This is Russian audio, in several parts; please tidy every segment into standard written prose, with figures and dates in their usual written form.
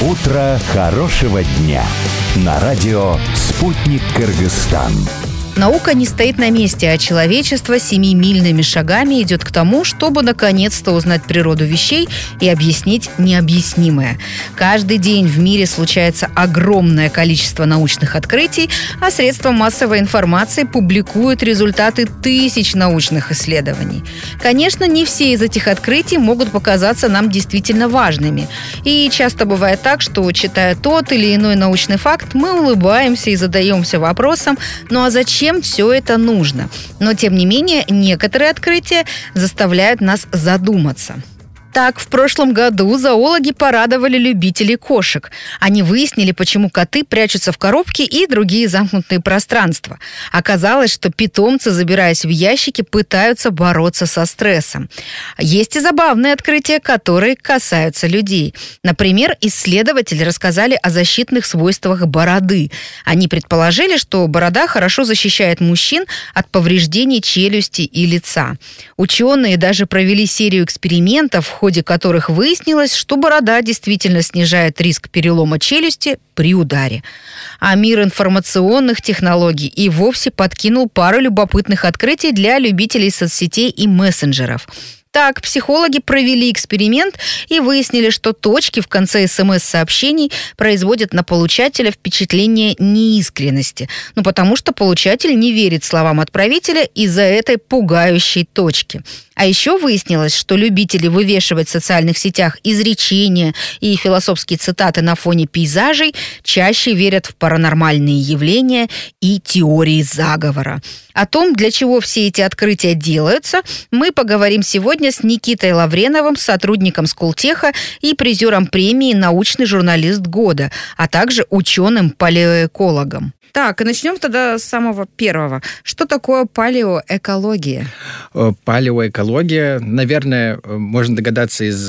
Утро хорошего дня на радио «Спутник Кыргызстан». Наука не стоит на месте, а человечество семимильными шагами идет к тому, чтобы наконец-то узнать природу вещей и объяснить необъяснимое. Каждый день в мире случается огромное количество научных открытий, а средства массовой информации публикуют результаты тысяч научных исследований. Конечно, не все из этих открытий могут показаться нам действительно важными. И часто бывает так, что, читая тот или иной научный факт, мы улыбаемся и задаемся вопросом: ну а зачем все это нужно? Но, тем не менее, некоторые открытия заставляют нас задуматься. Так, в прошлом году зоологи порадовали любителей кошек. Они выяснили, почему коты прячутся в коробке и другие замкнутые пространства. Оказалось, что питомцы, забираясь в ящики, пытаются бороться со стрессом. Есть и забавные открытия, которые касаются людей. Например, исследователи рассказали о защитных свойствах бороды. Они предположили, что борода хорошо защищает мужчин от повреждений челюсти и лица. Ученые даже провели серию экспериментов, в ходе которых выяснилось, что борода действительно снижает риск перелома челюсти при ударе. А мир информационных технологий и вовсе подкинул пару любопытных открытий для любителей соцсетей и мессенджеров. Так, психологи провели эксперимент и выяснили, что точки в конце СМС-сообщений производят на получателя впечатление неискренности. Потому что получатель не верит словам отправителя из-за этой пугающей точки. А еще выяснилось, что любители вывешивать в социальных сетях изречения и философские цитаты на фоне пейзажей чаще верят в паранормальные явления и теории заговора. О том, для чего все эти открытия делаются, мы поговорим сегодня с Никитой Лавреновым, сотрудником Сколтеха и призером премии «Научный журналист года», а также ученым-палеоэкологом. Так, и начнем тогда с самого первого. Что такое палеоэкология? Палеоэкология, наверное, можно догадаться из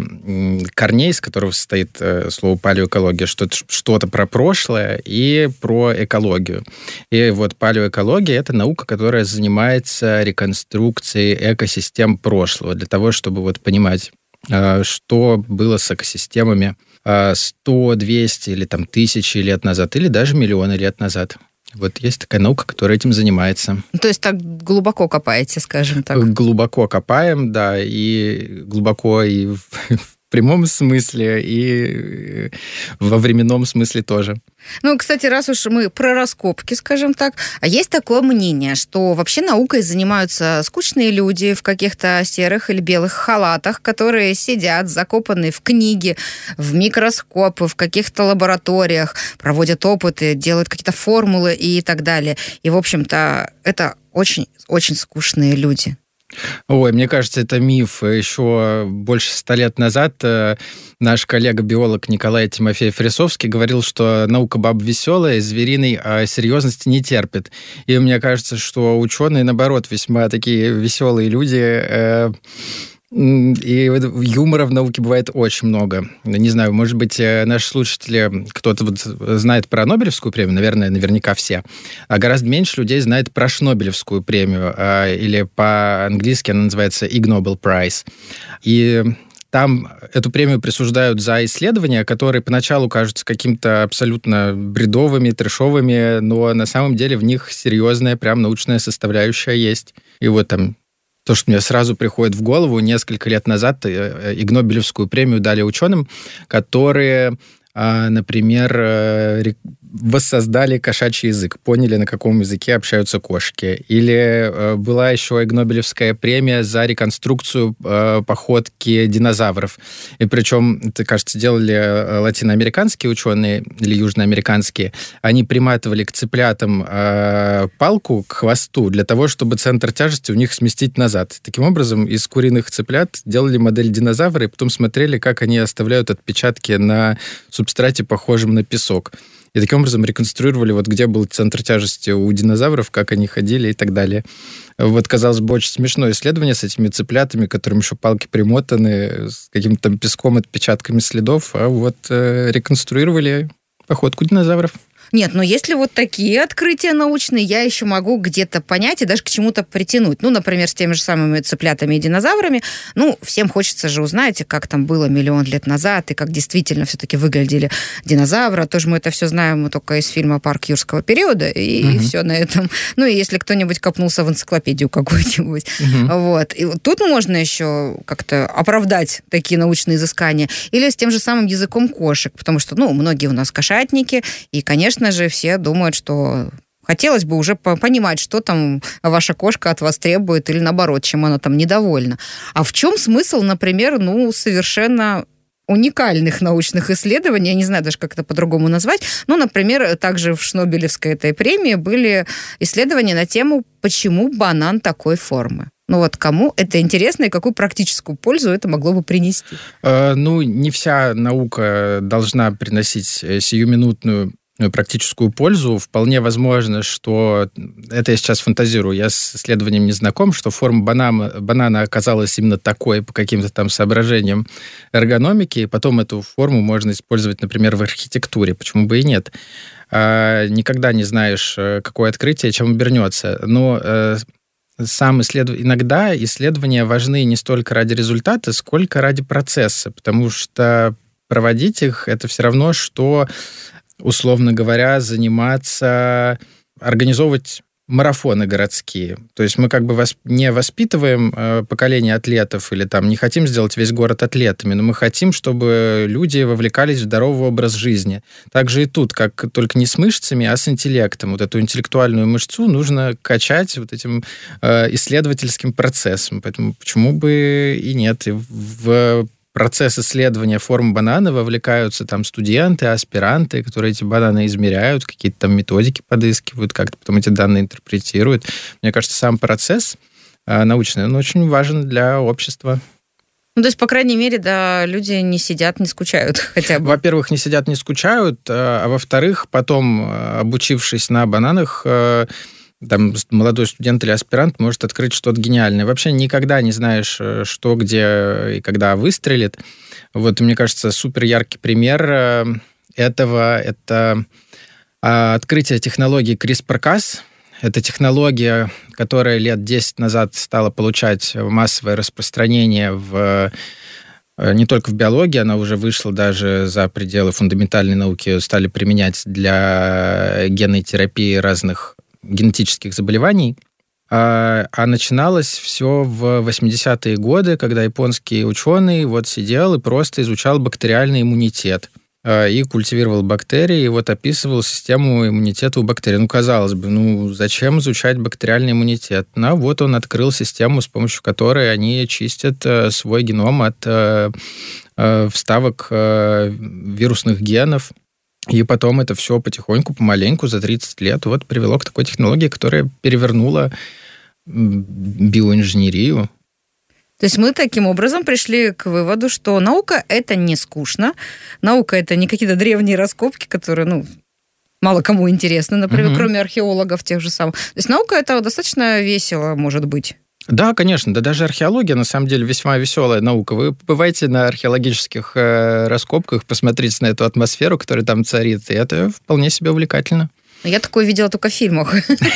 корней, из которого состоит слово палеоэкология, что это что-то про прошлое и про экологию. И вот палеоэкология – это наука, которая занимается реконструкцией экосистем прошлого, для того, чтобы понимать, что было с экосистемами 100, 200 или 1000 лет назад, или даже миллионы лет назад. Вот есть такая наука, которая этим занимается. То есть так глубоко копаете, скажем так? Глубоко копаем, да, и глубоко и в прямом смысле, и во временном смысле тоже. Кстати, раз уж мы про раскопки, скажем так, а есть такое мнение, что вообще наукой занимаются скучные люди в каких-то серых или белых халатах, которые сидят закопанные в книги, в микроскопы, в каких-то лабораториях, проводят опыты, делают какие-то формулы и так далее. И, в общем-то, это очень-очень скучные люди. Ой, мне кажется, это миф. Еще больше 100 лет назад наш коллега-биолог Николай Тимофеев-Рисовский говорил, что наука баб веселая, звериной серьезности не терпит. И мне кажется, что ученые, наоборот, весьма такие веселые люди. И юмора в науке бывает очень много. Не знаю, может быть, наши слушатели, кто-то знает про Нобелевскую премию, наверняка все, а гораздо меньше людей знает про Шнобелевскую премию, или по-английски она называется Ig Nobel Prize. И там эту премию присуждают за исследования, которые поначалу кажутся каким-то абсолютно бредовыми, трэшовыми, но на самом деле в них серьезная прям научная составляющая есть. И то, что мне сразу приходит в голову, несколько лет назад Иг Нобелевскую премию дали ученым, которые, например, воссоздали кошачий язык, поняли, на каком языке общаются кошки. Или была еще Иг Нобелевская премия за реконструкцию походки динозавров. И причем, это, кажется, делали латиноамериканские ученые или южноамериканские. Они приматывали к цыплятам палку к хвосту для того, чтобы центр тяжести у них сместить назад. Таким образом, из куриных цыплят делали модель динозавра и потом смотрели, как они оставляют отпечатки на субстрате, похожем на песок. И таким образом реконструировали, где был центр тяжести у динозавров, как они ходили и так далее. Казалось бы, очень смешное исследование с этими цыплятами, которым еще палки примотаны, с каким-то там песком, отпечатками следов, реконструировали походку динозавров. Нет, но если вот такие открытия научные, я еще могу где-то понять и даже к чему-то притянуть. Ну, например, с теми же самыми цыплятами и динозаврами. Ну, всем хочется же узнать, как там было миллион лет назад, и как действительно все-таки выглядели динозавры. А то же мы это все знаем только из фильма «Парк юрского периода», и все на этом. Ну, и если кто-нибудь копнулся в энциклопедию какую-нибудь. Вот. И вот тут можно еще как-то оправдать такие научные изыскания. Или с тем же самым языком кошек, потому что, ну, многие у нас кошатники, и, конечно же, все думают, что хотелось бы уже понимать, что там ваша кошка от вас требует, или наоборот, чем она там недовольна. А в чем смысл, например, совершенно уникальных научных исследований, я не знаю даже, как это по-другому назвать, например, также в Шнобелевской этой премии были исследования на тему, почему банан такой формы. Кому это интересно и какую практическую пользу это могло бы принести? Не вся наука должна приносить сиюминутную практическую пользу. Вполне возможно, что... Это я сейчас фантазирую, я с исследованием не знаком, что форма банана оказалась именно такой по каким-то там соображениям эргономики, и потом эту форму можно использовать, например, в архитектуре. Почему бы и нет? Никогда не знаешь, какое открытие чем обернется. Но иногда исследования важны не столько ради результата, сколько ради процесса, потому что проводить их — это все равно, что, условно говоря, организовывать марафоны городские. То есть мы как бы не воспитываем поколение атлетов или там не хотим сделать весь город атлетами, но мы хотим, чтобы люди вовлекались в здоровый образ жизни. Также и тут, как только не с мышцами, а с интеллектом. Вот эту интеллектуальную мышцу нужно качать вот этим исследовательским процессом. Поэтому почему бы и нет? И в процесс исследования форм банана вовлекаются там студенты, аспиранты, которые эти бананы измеряют, какие-то там методики подыскивают, как-то потом эти данные интерпретируют. Мне кажется, сам процесс научный, он очень важен для общества. То есть, по крайней мере, да, люди не сидят, не скучают хотя бы. Во-первых, не сидят, не скучают, а во-вторых, потом, обучившись на бананах, там молодой студент или аспирант может открыть что-то гениальное. Вообще никогда не знаешь, что, где и когда выстрелит. Вот, мне кажется, супер яркий пример этого — это открытие технологии CRISPR-Cas. Это технология, которая лет 10 назад стала получать массовое распространение не только в биологии, она уже вышла даже за пределы фундаментальной науки, ее стали применять для генной терапии разных генетических заболеваний. А начиналось все в 80-е годы, когда японский ученый сидел и просто изучал бактериальный иммунитет и культивировал бактерии, и описывал систему иммунитета у бактерий. Казалось бы, зачем изучать бактериальный иммунитет? Он открыл систему, с помощью которой они чистят свой геном от вставок вирусных генов. И потом это все потихоньку, помаленьку, за 30 лет привело к такой технологии, которая перевернула биоинженерию. То есть мы таким образом пришли к выводу, что наука — это не скучно, наука — это не какие-то древние раскопки, которые, мало кому интересны, например, кроме археологов тех же самых. То есть наука — это достаточно весело, может быть. Да, конечно. Да даже археология, на самом деле, весьма веселая наука. Вы бываете на археологических раскопках, посмотрите на эту атмосферу, которая там царит, и это вполне себе увлекательно. Я такое видела только в фильмах.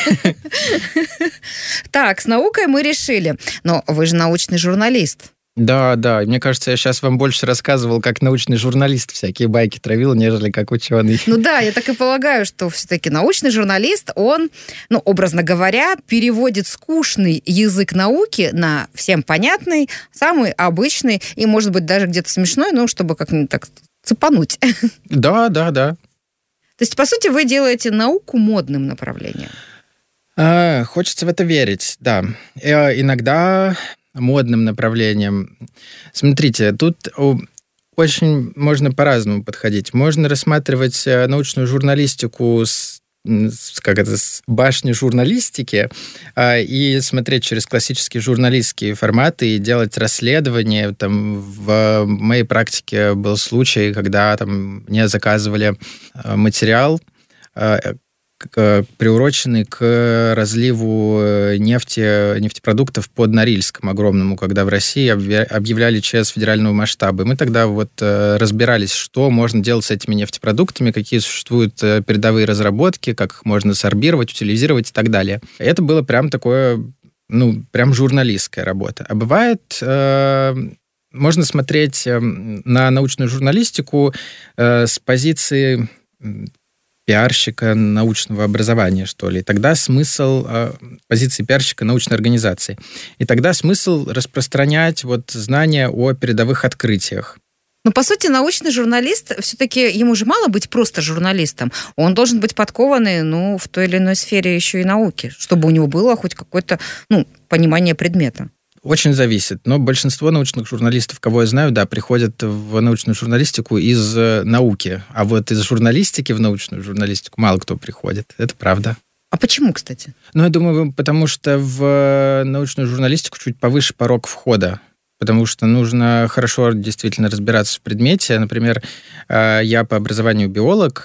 Так, с наукой мы решили. Но вы же научный журналист. Да. Мне кажется, я сейчас вам больше рассказывал, как научный журналист всякие байки травил, нежели как ученый. Я так и полагаю, что все-таки научный журналист, он, образно говоря, переводит скучный язык науки на всем понятный, самый обычный и, может быть, даже где-то смешной, чтобы как-нибудь так цепануть. Да. То есть, по сути, вы делаете науку модным направлением. Хочется в это верить, да. Иногда модным направлением. Смотрите, тут очень можно по-разному подходить. Можно рассматривать научную журналистику с башни журналистики и смотреть через классические журналистские форматы и делать расследования. В моей практике был случай, когда мне заказывали материал, приуроченный к разливу нефтепродуктов под Норильском огромному, когда в России объявляли ЧС федерального масштаба. И мы тогда разбирались, что можно делать с этими нефтепродуктами, какие существуют передовые разработки, как их можно сорбировать, утилизировать и так далее. Это было прям такое, прям журналистская работа. А бывает... Можно смотреть на научную журналистику с позиции пиарщика научного образования, что ли. И тогда смысл позиции пиарщика научной организации. И тогда смысл распространять знания о передовых открытиях. Но, по сути, научный журналист, все-таки ему же мало быть просто журналистом. Он должен быть подкованный, в той или иной сфере еще и науки, чтобы у него было хоть какое-то, понимание предмета. Очень зависит. Но большинство научных журналистов, кого я знаю, приходят в научную журналистику из науки. А из журналистики в научную журналистику мало кто приходит. Это правда. А почему, кстати? Я думаю, потому что в научную журналистику чуть повыше порог входа. Потому что нужно хорошо действительно разбираться в предмете. Например, я по образованию биолог,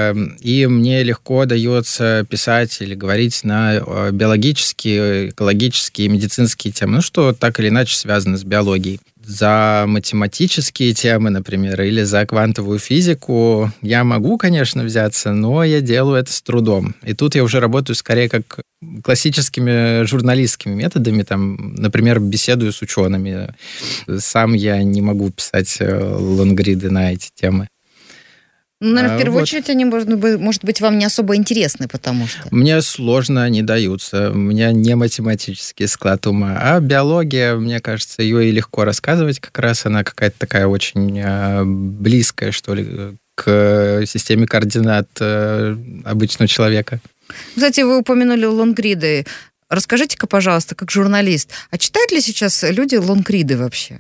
и мне легко дается писать или говорить на биологические, экологические, медицинские темы, что так или иначе связано с биологией. За математические темы, например, или за квантовую физику я могу, конечно, взяться, но я делаю это с трудом. И тут я уже работаю скорее как классическими журналистскими методами, например, беседую с учеными. Сам я не могу писать лонгриды на эти темы. Наверное, в первую очередь они, может быть, вам не особо интересны, потому что... Мне сложно они даются. У меня не математический склад ума. А биология, мне кажется, ее и легко рассказывать как раз. Она какая-то такая очень близкая, что ли, к системе координат обычного человека. Кстати, вы упомянули лонгриды. Расскажите-ка, пожалуйста, как журналист, а читают ли сейчас люди лонгриды вообще?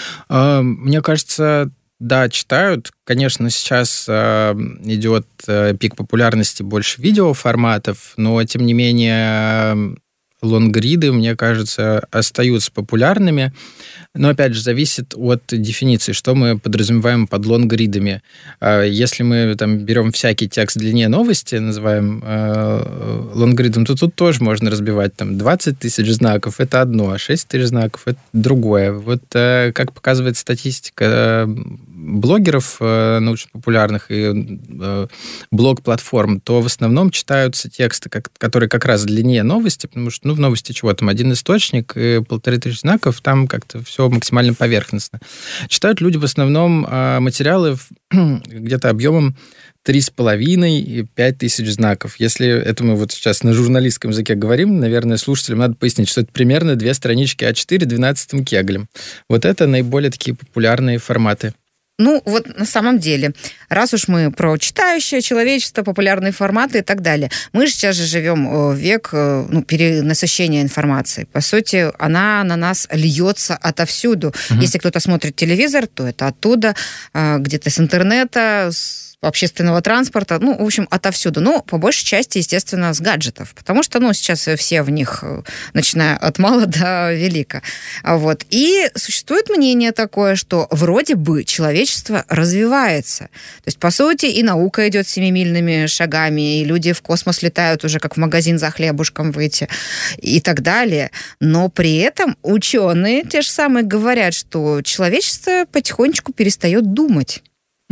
Мне кажется... Да, читают. Конечно, сейчас идет пик популярности больше видеоформатов, но, тем не менее, лонгриды, мне кажется, остаются популярными. Но, опять же, зависит от дефиниции, что мы подразумеваем под лонгридами. Если мы берем всякий текст длиннее новости, называем лонгридом, то тут тоже можно разбивать 20 тысяч знаков, это одно, а 6 тысяч знаков, это другое. Как показывает статистика блогеров научно-популярных и блог-платформ, то в основном читаются тексты, которые как раз длиннее новости, потому что в новости чего? один источник и 1500 знаков, там как-то все максимально поверхностно. Читают люди в основном материалы где-то объемом 3,5 и 5 тысяч знаков. Если это мы сейчас на журналистском языке говорим, наверное, слушателям надо пояснить, что это примерно 2 странички А4 12 кеглем. Это наиболее такие популярные форматы. На самом деле, раз уж мы про читающее человечество, популярные форматы и так далее, мы же сейчас живем в век перенасыщения информации. По сути, она на нас льется отовсюду. Если кто-то смотрит телевизор, то это оттуда, где-то с интернета, с общественного транспорта, в общем, отовсюду. Но по большей части, естественно, с гаджетов. Потому что, сейчас все в них, начиная от мала до велика. И существует мнение такое, что вроде бы человечество развивается. То есть, по сути, и наука идет семимильными шагами, и люди в космос летают уже как в магазин за хлебушком выйти и так далее. Но при этом ученые те же самые говорят, что человечество потихонечку перестает думать.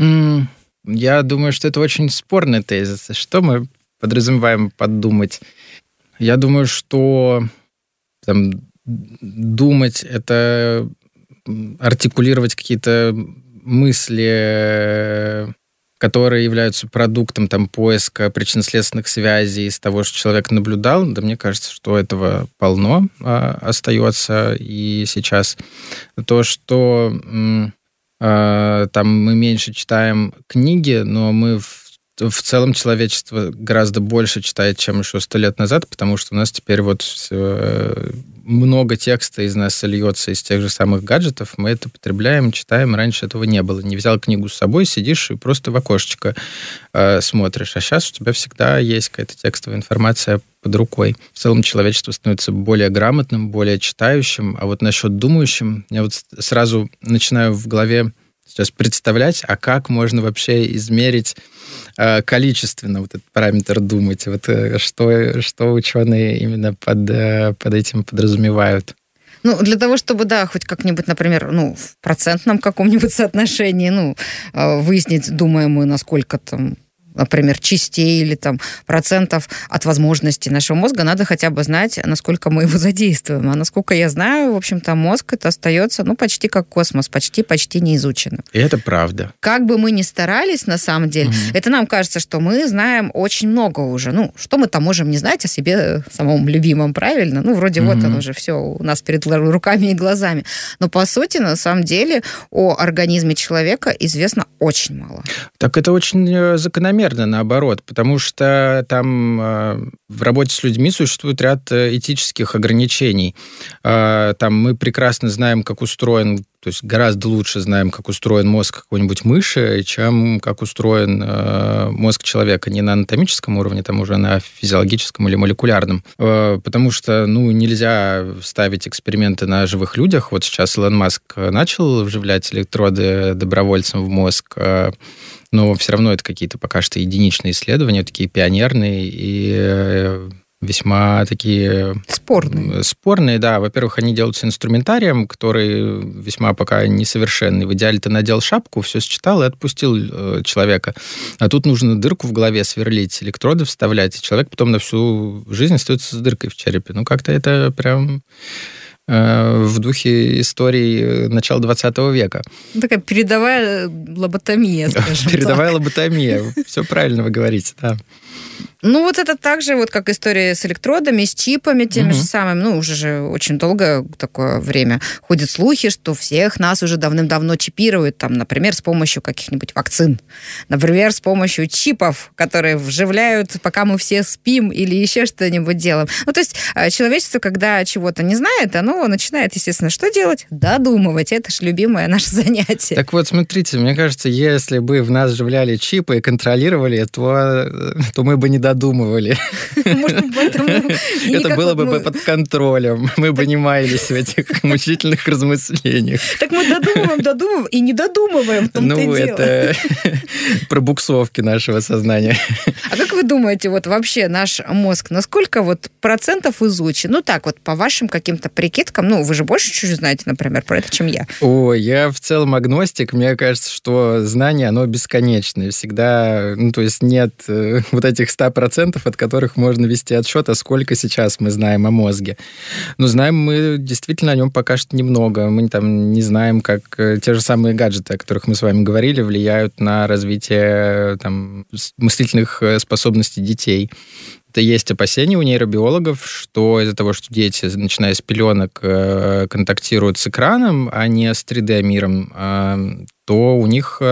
Я думаю, что это очень спорный тезис. Что мы подразумеваем под думать? Я думаю, что думать — это артикулировать какие-то мысли, которые являются продуктом поиска причинно-следственных связей из того, что человек наблюдал. Да, мне кажется, что этого полно остается и сейчас. То, что... мы меньше читаем книги, но мы в целом человечество гораздо больше читает, чем еще 100 лет назад, потому что у нас теперь много текста из нас льется из тех же самых гаджетов, мы это потребляем, читаем, раньше этого не было. Не взял книгу с собой, сидишь и просто в окошечко смотришь, а сейчас у тебя всегда есть какая-то текстовая информация под рукой. В целом человечество становится более грамотным, более читающим, а насчет думающим, я сразу начинаю в голове сейчас представлять, а как можно вообще измерить количественно вот этот параметр думать. Вот что ученые именно под этим подразумевают. Ну, для того, чтобы, да, хоть как-нибудь, например, в процентном каком-нибудь соотношении, выяснить, думаем мы, насколько там, например, частей или там процентов от возможностей нашего мозга, надо хотя бы знать, насколько мы его задействуем. А насколько я знаю, в общем-то, мозг это остается, почти как космос, почти не изученным. И это правда. Как бы мы ни старались, на самом деле, это нам кажется, что мы знаем очень много уже. Что мы там можем не знать о себе самом любимом, правильно? Вроде вот оно уже все у нас перед руками и глазами. Но, по сути, на самом деле, о организме человека известно очень мало. Так это очень закономерно, наоборот, потому что там в работе с людьми существует ряд этических ограничений. Там мы прекрасно знаем, как устроен, то есть гораздо лучше знаем, как устроен мозг какой-нибудь мыши, чем как устроен мозг человека. Не на анатомическом уровне, там уже на физиологическом или молекулярном. Потому что, нельзя ставить эксперименты на живых людях. Вот сейчас Илон Маск начал вживлять электроды добровольцам в мозг, но все равно это какие-то пока что единичные исследования, такие пионерные и весьма такие... Спорные, да. Во-первых, они делаются инструментарием, который весьма пока несовершенный. В идеале ты надел шапку, все считал и отпустил человека. А тут нужно дырку в голове сверлить, электроды вставлять, и человек потом на всю жизнь остается с дыркой в черепе. Как-то это прям... в духе историй начала 20 века. Такая передовая лоботомия, скажем так. Передовая лоботомия. Все правильно вы говорите, да. Вот это так же, как история с электродами, с чипами теми же самыми. Уже же очень долгое такое время ходят слухи, что всех нас уже давным-давно чипируют, там, например, с помощью каких-нибудь вакцин. Например, с помощью чипов, которые вживляют, пока мы все спим или еще что-нибудь делаем. То есть человечество, когда чего-то не знает, оно начинает, естественно, что делать? Додумывать. Это ж любимое наше занятие. Так вот, смотрите, мне кажется, если бы в нас вживляли чипы и контролировали, то мы бы не додумывали. Это было бы под контролем. Мы бы не маялись в этих мучительных размышлениях. Так мы додумываем и не додумываем. Это пробуксовки нашего сознания. А как вы думаете, вообще наш мозг, насколько процентов изучен? Так по вашим каким-то прикидкам, вы же больше чуть знаете, например, про это, чем я. Я в целом агностик. Мне кажется, что знание, оно бесконечное. Всегда, то есть нет этих 100%, от которых можно вести отсчет, а сколько сейчас мы знаем о мозге. Но знаем мы действительно о нем пока что немного. Мы там не знаем, как те же самые гаджеты, о которых мы с вами говорили, влияют на развитие мыслительных способностей детей. Это есть опасения у нейробиологов, что из-за того, что дети, начиная с пеленок, контактируют с экраном, а не с 3D-миром, то у них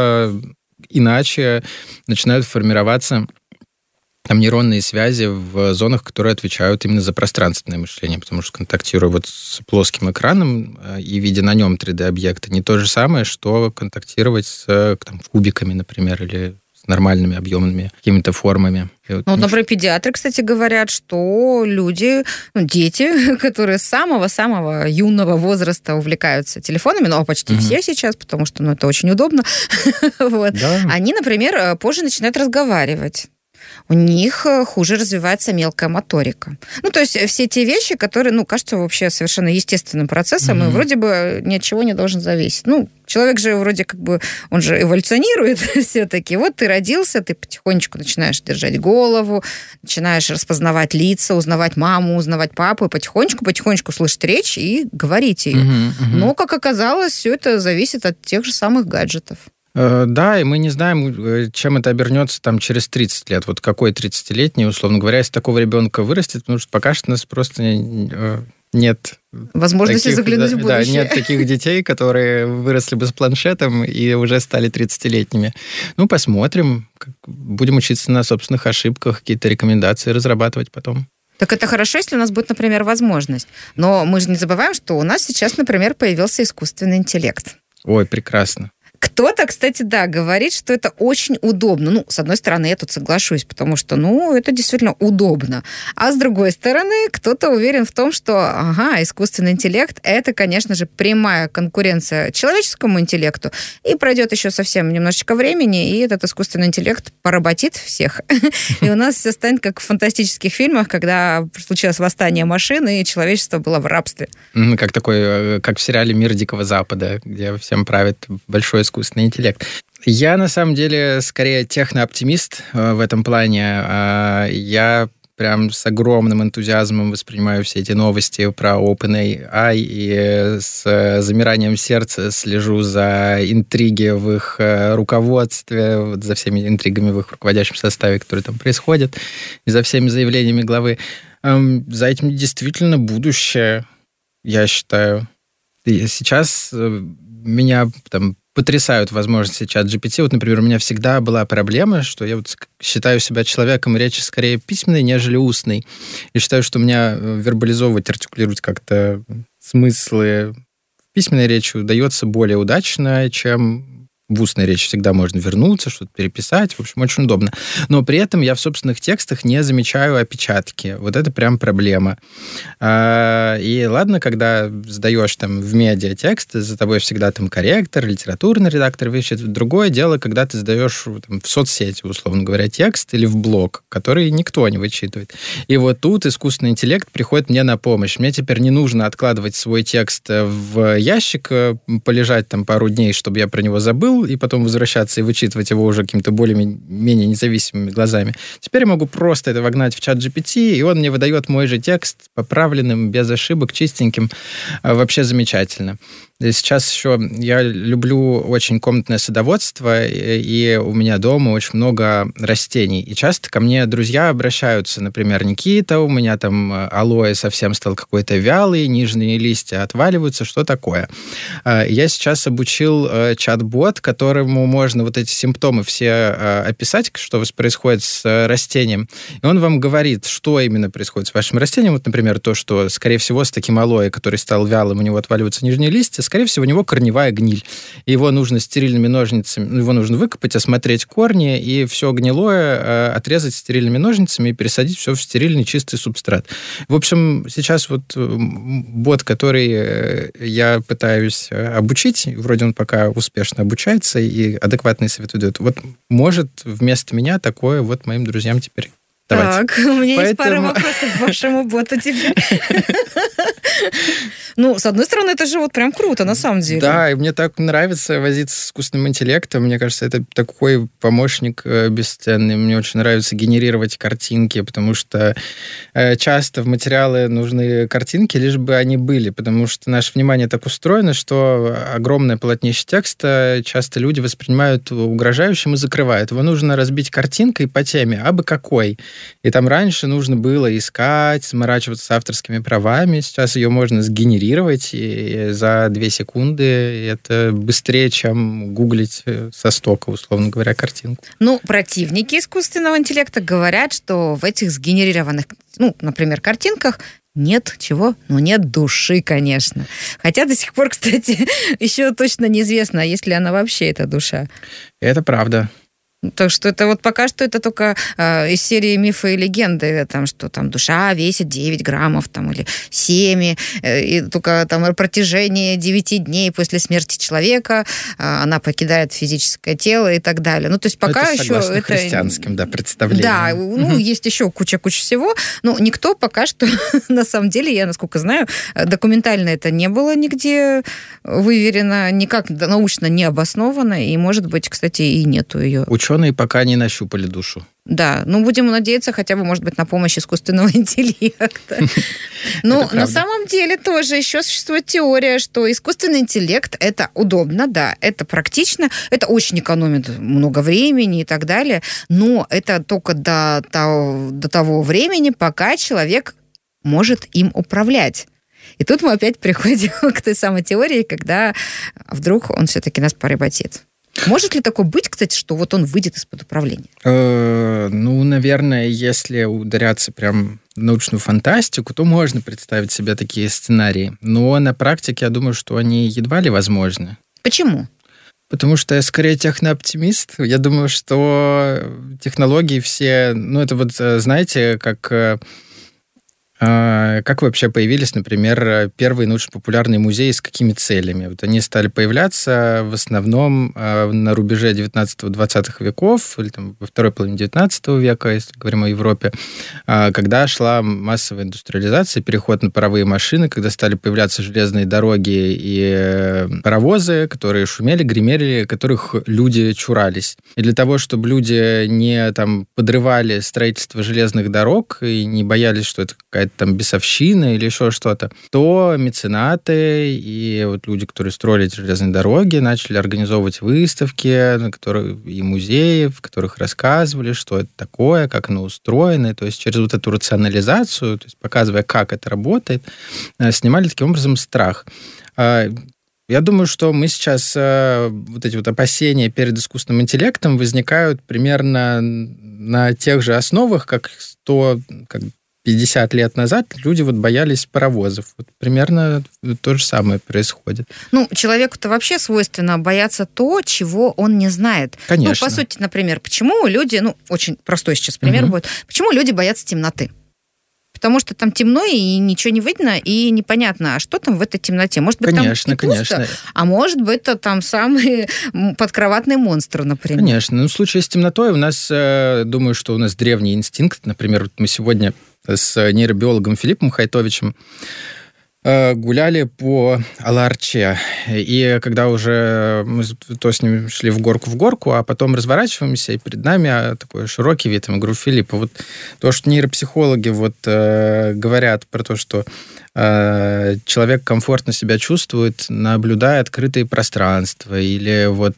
иначе начинают формироваться нейронные связи в зонах, которые отвечают именно за пространственное мышление, потому что контактируя с плоским экраном и видя на нем 3D-объекты, не то же самое, что контактировать с кубиками, например, или с нормальными объемными какими-то формами. Например, педиатры, кстати, говорят, что люди, дети, которые с самого-самого юного возраста увлекаются телефонами, почти все сейчас, потому что это очень удобно, они, например, позже начинают разговаривать. У них хуже развивается мелкая моторика. То есть все те вещи, которые, кажутся вообще совершенно естественным процессом, и вроде бы ни от чего не должен зависеть. Человек же вроде он же эволюционирует все-таки. Ты родился, ты потихонечку начинаешь держать голову, начинаешь распознавать лица, узнавать маму, узнавать папу, и потихонечку слышать речь и говорить ее. Но, как оказалось, все это зависит от тех же самых гаджетов. Да, и мы не знаем, чем это обернется через 30 лет. Какой 30-летний, условно говоря, если такого ребенка вырастет, потому что пока что у нас просто нет возможности заглянуть в будущее. Да, нет таких детей, которые выросли бы с планшетом и уже стали 30-летними. Посмотрим. Будем учиться на собственных ошибках, какие-то рекомендации разрабатывать потом. Так это хорошо, если у нас будет, например, возможность. Но мы же не забываем, что у нас сейчас, например, появился искусственный интеллект. Ой, прекрасно. Кто-то, кстати, да, говорит, что это очень удобно. Ну, с одной стороны, я тут соглашусь, потому что, это действительно удобно. А с другой стороны, кто-то уверен в том, что, искусственный интеллект – это, конечно же, прямая конкуренция человеческому интеллекту, и пройдет еще совсем немножечко времени, и этот искусственный интеллект поработит всех. И у нас все станет как в фантастических фильмах, когда случилось восстание машин, и человечество было в рабстве. Как в сериале «Мир Дикого Запада», где всем правит большой искусственный интеллект. Я, на самом деле, скорее технооптимист в этом плане. Я прям с огромным энтузиазмом воспринимаю все эти новости про OpenAI и с замиранием сердца слежу за интриги в их руководстве, за всеми интригами в их руководящем составе, которые там происходят, и за всеми заявлениями главы. За этим действительно будущее, я считаю. И сейчас меня потрясают возможности чат-GPT. Вот, например, у меня всегда была проблема, что я считаю себя человеком речи скорее письменной, нежели устной. И считаю, что у меня вербализовывать, артикулировать как-то смыслы в письменной речи удается более удачно, чем в устной речи. Всегда можно вернуться, что-то переписать. В общем, очень удобно. Но при этом я в собственных текстах не замечаю опечатки. Вот это прям проблема. И ладно, когда сдаешь в медиа текст, за тобой всегда корректор, литературный редактор вычитывает. Другое дело, когда ты сдаешь в соцсети, условно говоря, текст или в блог, который никто не вычитывает. И вот тут искусственный интеллект приходит мне на помощь. Мне теперь не нужно откладывать свой текст в ящик, полежать пару дней, чтобы я про него забыл, и потом возвращаться и вычитывать его уже какими-то более-менее независимыми глазами. Теперь я могу просто это вогнать в чат GPT, и он мне выдает мой же текст поправленным, без ошибок, чистеньким. Вообще замечательно. Сейчас еще я люблю очень комнатное садоводство, и у меня дома очень много растений. И часто ко мне друзья обращаются, например, Никита, у меня алоэ совсем стал какой-то вялый, нижние листья отваливаются, что такое? Я сейчас обучил чат-бот, которому можно вот эти симптомы все описать, что происходит с растением. И он вам говорит, что именно происходит с вашим растением. Вот, например, то, что, скорее всего, с таким алоэ, который стал вялым, у него отваливаются нижние листья, скорее всего, у него корневая гниль. Его нужно стерильными ножницами, его нужно выкопать, осмотреть корни, и все гнилое отрезать стерильными ножницами и пересадить все в стерильный чистый субстрат. В общем, сейчас вот бот, который я пытаюсь обучить, вроде он пока успешно обучается и адекватные советы дает, вот может вместо меня такое вот моим друзьям теперь давать. Так, у меня есть пара вопросов к вашему боту теперь. С одной стороны, это же вот прям круто, на самом деле. Да, и мне так нравится возиться с искусственным интеллектом. Мне кажется, это такой помощник бесценный. Мне очень нравится генерировать картинки, потому что часто в материалы нужны картинки, лишь бы они были, потому что наше внимание так устроено, что огромное полотнище текста часто люди воспринимают угрожающим и закрывают. Его нужно разбить картинкой по теме, абы какой. И раньше нужно было искать, заморачиваться с авторскими правами. Сейчас ее можно сгенерировать и за 2 секунды. Это быстрее, чем гуглить со стока, условно говоря, картинку. Противники искусственного интеллекта говорят, что в этих сгенерированных, например, картинках нет чего? Нет души, конечно. Хотя до сих пор, кстати, еще точно неизвестно, есть ли она вообще, эта душа. Это правда. Так что это вот пока что это только из серии «Мифы и легенды», что душа весит 9 граммов или 7, и только на протяжении 9 дней после смерти человека она покидает физическое тело и так далее. То есть пока это еще это христианским, представлениям. Да, есть еще куча всего, но никто пока что, на самом деле, я, насколько знаю, документально это не было нигде выверено, никак научно не обосновано, и, может быть, кстати, и нету ее. Ученые пока не нащупали душу. Да, будем надеяться хотя бы, может быть, на помощь искусственного интеллекта. На самом деле тоже еще существует теория, что искусственный интеллект – это удобно, да, это практично, это очень экономит много времени и так далее, но это только до того времени, пока человек может им управлять. И тут мы опять приходим к той самой теории, когда вдруг он все-таки нас поработит. Может ли такое быть, кстати, что вот он выйдет из-под управления? Наверное, если ударяться прям в научную фантастику, то можно представить себе такие сценарии. Но на практике я думаю, что они едва ли возможны. Почему? Потому что я скорее технооптимист. Я думаю, что технологии все... Ну, это вот, знаете, как вообще появились, например, первые научно-популярные музеи, с какими целями? Вот они стали появляться в основном на рубеже 19-20 веков, или там, во второй половине 19 века, если говорим о Европе, когда шла массовая индустриализация, переход на паровые машины, когда стали появляться железные дороги и паровозы, которые шумели, гремели, которых люди чурались. И для того, чтобы люди не там, подрывали строительство железных дорог и не боялись, что это какая-то там бесовщина или еще что-то, то меценаты и вот люди, которые строили эти железные дороги, начали организовывать выставки, на которые, и музеи, в которых рассказывали, что это такое, как оно устроено. То есть через вот эту рационализацию, то есть показывая, как это работает, снимали таким образом страх. Я думаю, что мы сейчас, вот эти вот опасения перед искусственным интеллектом возникают примерно на тех же основах, как 50 лет назад люди вот боялись паровозов. Вот примерно то же самое происходит. Ну, человеку-то вообще свойственно бояться то, чего он не знает. Конечно. Ну, по сути, например, почему люди, очень простой сейчас пример будет, почему люди боятся темноты? Потому что там темно, и ничего не видно, и непонятно, а что там в этой темноте. Может быть, конечно, там и пусто, а может быть, это там самый подкроватный монстр, например. Конечно. Ну, в случае с темнотой у нас, думаю, что у нас древний инстинкт. Например, вот мы сегодня с нейробиологом Филиппом Хайтовичем гуляли по Аларче. И когда уже мы то с ним шли в горку, а потом разворачиваемся, и перед нами такой широкий вид. Я говорю, Филипп, вот то, что нейропсихологи вот говорят про то, что человек комфортно себя чувствует, наблюдая открытые пространства, или вот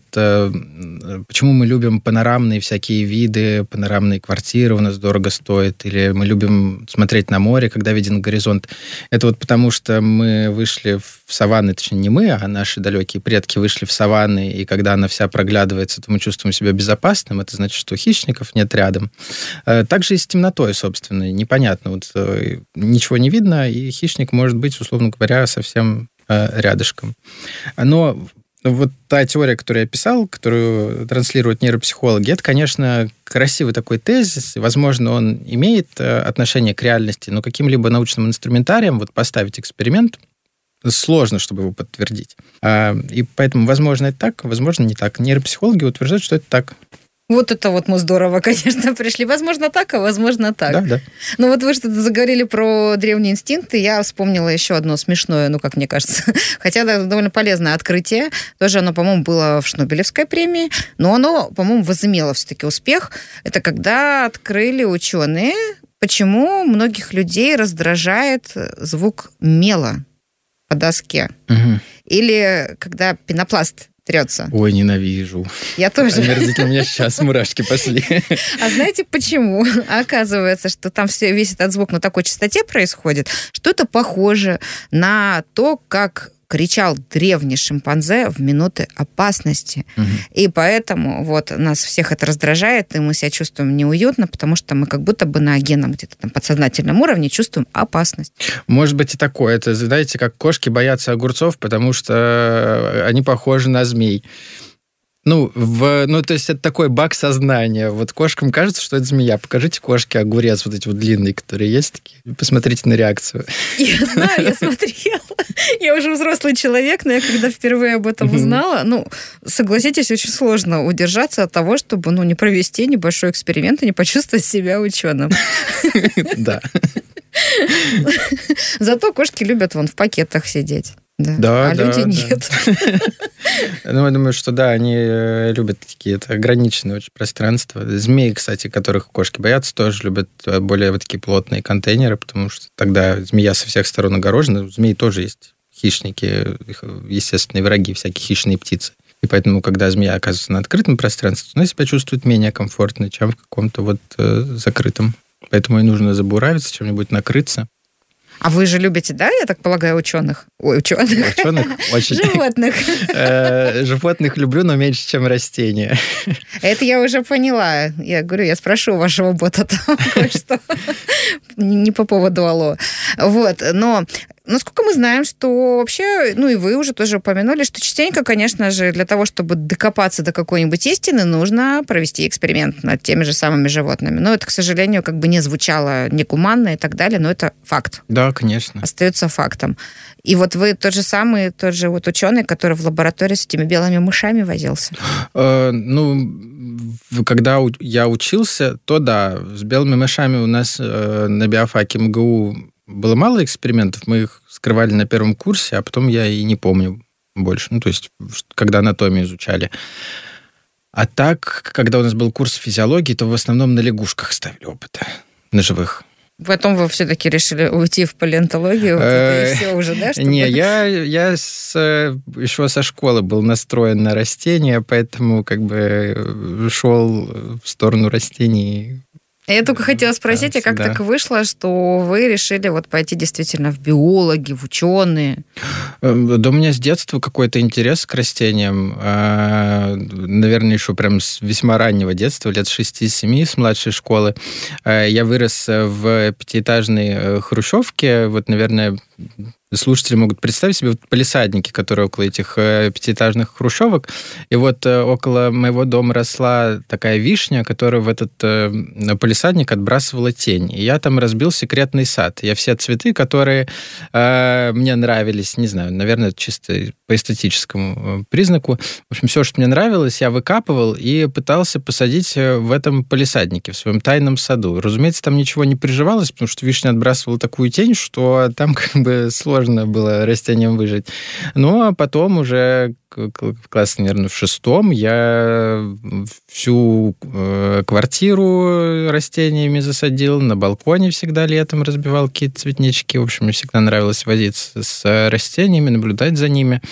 почему мы любим панорамные всякие виды, панорамные квартиры у нас дорого стоят, или мы любим смотреть на море, когда виден горизонт. Это вот потому, что мы вышли в саванны, точнее, не мы, а наши далекие предки вышли в саванны, и когда она вся проглядывается, то мы чувствуем себя безопасным, это значит, что хищников нет рядом. Также и с темнотой, собственно, непонятно. Вот ничего не видно, и хищник может быть, условно говоря, совсем рядышком. Но вот та теория, которую я писал, которую транслируют нейропсихологи, это, конечно, красивый такой тезис, и, возможно, он имеет отношение к реальности, но каким-либо научным инструментарием вот поставить эксперимент сложно, чтобы его подтвердить. И поэтому, возможно, это так, возможно, не так. Нейропсихологи утверждают, что это так. Вот это вот мы здорово, конечно, пришли. Возможно, так, а возможно, так. Да. Ну вот вы что-то заговорили про древние инстинкты. Я вспомнила еще одно смешное, как мне кажется, хотя это довольно полезное открытие. Тоже оно, по-моему, было в Шнобелевской премии, но оно, по-моему, возымело все-таки успех. Это когда открыли ученые, почему многих людей раздражает звук мела по доске. Угу. Или когда пенопласт трется. Ой, ненавижу. Я тоже. Омерзительно, у меня сейчас мурашки пошли. А знаете почему? Оказывается, что там весь этот звук на такой частоте происходит, что это похоже на то, как кричал древний шимпанзе в минуты опасности. Угу. И поэтому вот нас всех это раздражает, и мы себя чувствуем неуютно, потому что мы как будто бы на генном где-то там подсознательном уровне чувствуем опасность. Может быть и такое. Это, знаете, как кошки боятся огурцов, потому что они похожи на змей. То есть это такой баг сознания. Вот кошкам кажется, что это змея. Покажите кошке огурец вот эти вот длинные, которые есть такие. Посмотрите на реакцию. Я знаю, я смотрела. Я уже взрослый человек, но я когда впервые об этом узнала, согласитесь, очень сложно удержаться от того, чтобы, не провести небольшой эксперимент и не почувствовать себя ученым. Да. Зато кошки любят в пакетах сидеть. Да, люди нет. Я думаю, что да, они любят такие ограниченные очень пространства. Змеи, кстати, которых кошки боятся, тоже любят более вот такие плотные контейнеры, потому что тогда змея со всех сторон огорожена. У змей тоже есть хищники, их естественные враги, всякие хищные птицы. И поэтому, когда змея оказывается на открытом пространстве, она себя чувствует менее комфортно, чем в каком-то закрытом. Поэтому ей нужно забуравиться, чем-нибудь накрыться. А вы же любите, да, я так полагаю, ученых? Ой, ученых. Ученых очень. Животных. Животных люблю, но меньше, чем растения. Это я уже поняла. Я говорю, я спрошу у вашего бота там кое-что. Не по поводу алло. Вот, но насколько мы знаем, что вообще, и вы уже тоже упомянули, что частенько, конечно же, для того, чтобы докопаться до какой-нибудь истины, нужно провести эксперимент над теми же самыми животными. Но это, к сожалению, как бы не звучало негуманно и так далее, но это факт. Да, конечно. Остается фактом. И вот вы тот же ученый, который в лаборатории с этими белыми мышами возился. Когда я учился, то да, с белыми мышами у нас на биофаке МГУ было мало экспериментов, мы их скрывали на первом курсе, а потом я и не помню больше, то есть когда анатомию изучали. А так, когда у нас был курс физиологии, то в основном на лягушках ставили опыты, на живых. Потом вы все-таки решили уйти в палеонтологию, и все уже, да? Не, я еще со школы был настроен на растения, поэтому как бы шел в сторону растений. Я только хотела спросить, а как так вышло, что вы решили вот пойти действительно в биологи, в ученые? Да у меня с детства какой-то интерес к растениям. Наверное, еще прям с весьма раннего детства, лет 6-7, с младшей школы. Я вырос в пятиэтажной хрущевке. Вот, наверное, слушатели могут представить себе палисадники, которые около этих пятиэтажных хрущевок. И вот около моего дома росла такая вишня, которая в этот палисадник отбрасывала тень. И я там разбил секретный сад. Я все цветы, которые мне нравились, не знаю, наверное, чисто по эстетическому признаку. В общем, все, что мне нравилось, я выкапывал и пытался посадить в этом палисаднике, в своем тайном саду. Разумеется, там ничего не приживалось, потому что вишня отбрасывала такую тень, что там как бы сложно было растениям выжить. Ну, а потом уже в классе, наверное, в 6-м я всю квартиру растениями засадил, на балконе всегда летом разбивал какие-то цветнички. В общем, мне всегда нравилось возиться с растениями, наблюдать за ними.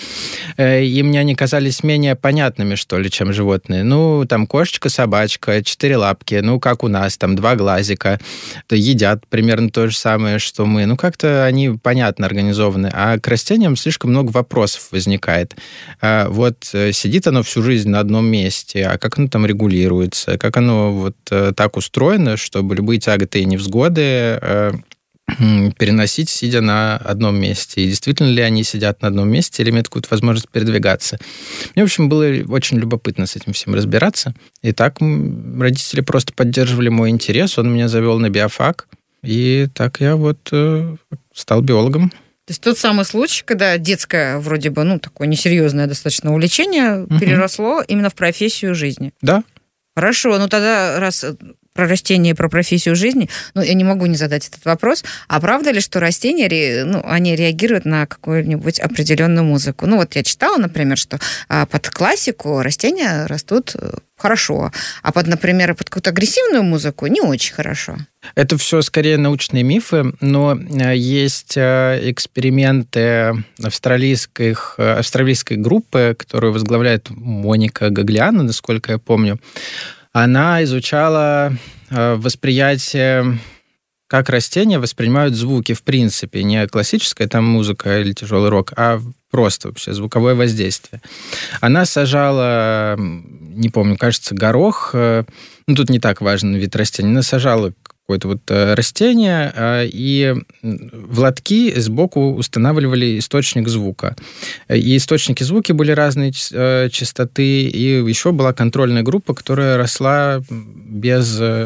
И мне они казались менее понятными, что ли, чем животные. Ну, там кошечка, собачка, 4 лапки, ну, как у нас, там 2 глазика. Едят примерно то же самое, что мы. Ну, как-то они понятно организованы. А к растениям слишком много вопросов возникает. Вот сидит оно всю жизнь на одном месте, а как оно там регулируется, как оно вот так устроено, чтобы любые тяготы и невзгоды переносить, сидя на одном месте. И действительно ли они сидят на одном месте или имеют какую-то возможность передвигаться. Мне, в общем, было очень любопытно с этим всем разбираться. И так родители просто поддерживали мой интерес, он меня завел на биофак, и так я вот стал биологом. То есть тот самый случай, когда детское, вроде бы, такое несерьезное достаточно увлечение переросло именно в профессию жизни. Да. Хорошо, тогда раз про растения и про профессию жизни, я не могу не задать этот вопрос. А правда ли, что растения, они реагируют на какую-нибудь определенную музыку? Вот я читала, например, что под классику растения растут хорошо, а например, под какую-то агрессивную музыку не очень хорошо. Это все скорее научные мифы, но есть эксперименты австралийской группы, которую возглавляет Моника Гаглиано, насколько я помню. Она изучала восприятие, как растения воспринимают звуки в принципе, не классическая там музыка или тяжелый рок, а просто вообще звуковое воздействие. Она сажала, не помню, кажется, горох, тут не так важен вид растения, она сажала какое-то растение, и в лотки сбоку устанавливали источник звука. И источники звука были разной частоты, и еще была контрольная группа, которая росла без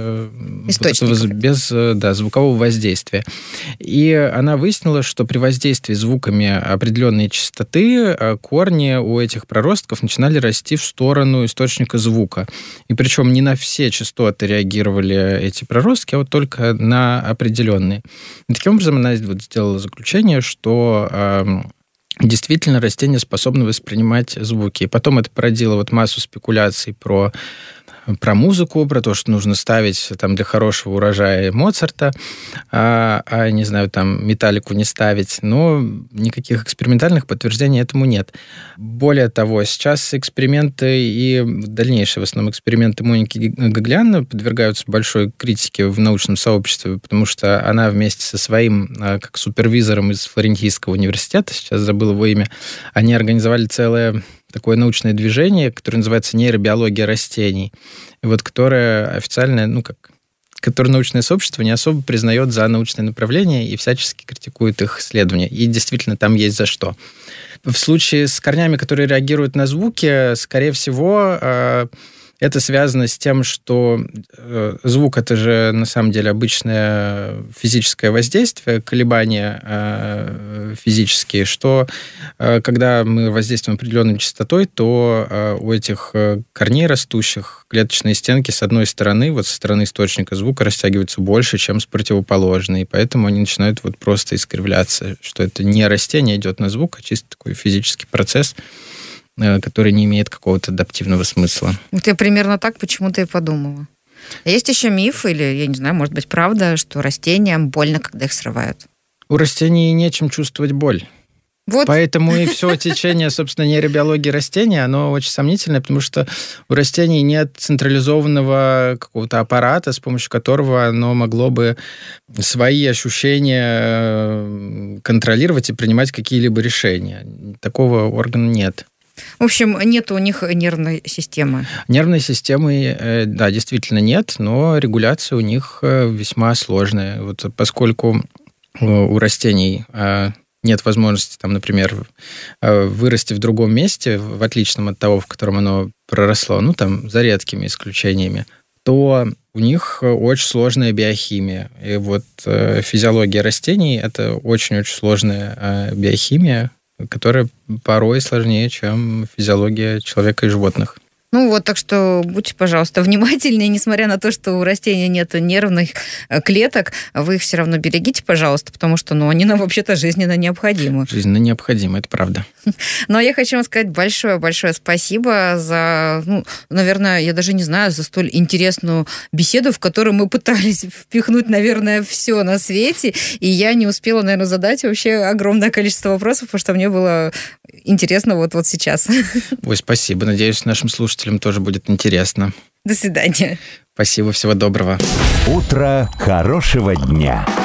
звукового воздействия. И она выяснила, что при воздействии звуками определенной частоты корни у этих проростков начинали расти в сторону источника звука. И причем не на все частоты реагировали эти проростки, а вот только на определенные. И таким образом она сделала заключение, что действительно растения способны воспринимать звуки. И потом это породило массу спекуляций про музыку, про то, что нужно ставить там для хорошего урожая Моцарта, не знаю, там Металлику не ставить, но никаких экспериментальных подтверждений этому нет. Более того, сейчас эксперименты и дальнейшие в основном эксперименты Моники Гаглиано подвергаются большой критике в научном сообществе, потому что она вместе со своим как супервизором из Флорентийского университета, сейчас забыл его имя, они организовали целое такое научное движение, которое называется нейробиология растений, и которое официально, которые научное сообщество не особо признает за научное направление и всячески критикует их исследования. И действительно, там есть за что. В случае с корнями, которые реагируют на звуки, скорее всего, это связано с тем, что звук – это же на самом деле обычное физическое воздействие, колебания физические, что когда мы воздействуем определенной частотой, то у этих корней растущих клеточные стенки с одной стороны, вот со стороны источника звука, растягиваются больше, чем с противоположной, и поэтому они начинают вот просто искривляться, что это не растение идет на звук, а чисто такой физический процесс, который не имеет какого-то адаптивного смысла. Вот я примерно так почему-то и подумала. Есть еще миф, или, я не знаю, может быть, правда, что растениям больно, когда их срывают? У растений нечем чувствовать боль. Вот. Поэтому и все течение, собственно, нейробиологии растений, оно очень сомнительное, потому что у растений нет централизованного какого-то аппарата, с помощью которого оно могло бы свои ощущения контролировать и принимать какие-либо решения. Такого органа нет. В общем, нет у них нервной системы. Нервной системы, да, действительно нет, но регуляция у них весьма сложная. Вот поскольку у растений нет возможности, там, например, вырасти в другом месте, в отличном от того, в котором оно проросло, ну, там, за редкими исключениями, то у них очень сложная биохимия. И вот физиология растений – это очень-очень сложная биохимия, которая порой сложнее, чем физиология человека и животных. Ну вот, так что будьте, пожалуйста, внимательнее, несмотря на то, что у растений нет нервных клеток, вы их все равно берегите, пожалуйста, потому что, они нам вообще-то жизненно необходимы. Жизненно необходимо, это правда. Но я хочу вам сказать большое-большое спасибо за, наверное, я даже не знаю, за столь интересную беседу, в которую мы пытались впихнуть, наверное, все на свете, и я не успела, наверное, задать вообще огромное количество вопросов, потому что мне было интересно вот сейчас. Ой, спасибо. Надеюсь, нашим слушателям тоже будет интересно. До свидания. Спасибо, всего доброго. Утро хорошего дня.